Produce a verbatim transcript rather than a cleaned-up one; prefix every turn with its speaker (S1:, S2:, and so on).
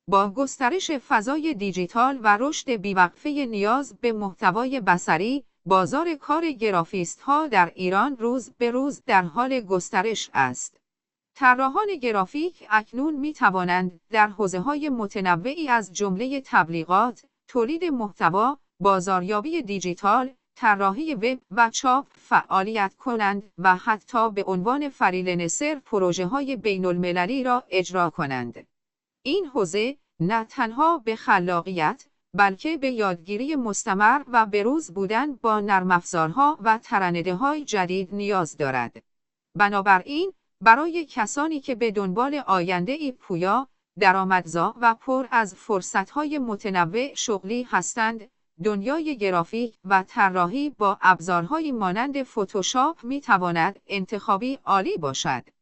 S1: با گسترش فضای دیجیتال و رشد بیوقفه نیاز به محتوای بصری، بازار کار گرافیست‌ها در ایران روز به روز در حال گسترش است. طراحان گرافیک اکنون می‌توانند در حوزه‌های متنوعی از جمله تبلیغات، تولید محتوا، بازاریابی دیجیتال، طراحی وب و چاپ فعالیت کنند و حتی به عنوان فریلنسر پروژه‌های بین‌المللی را اجرا کنند. این حوزه نه تنها به خلاقیت، بلکه به یادگیری مستمر و بروز بودن با نرم‌افزارها و ترانه‌های جدید نیاز دارد. بنابراین برای کسانی که به دنبال آینده‌ای پویا، درآمدزا و پر از فرصت‌های متنوع شغلی هستند، دنیای گرافیک و طراحی با ابزارهایی مانند فتوشاپ می‌تواند انتخابی عالی باشد.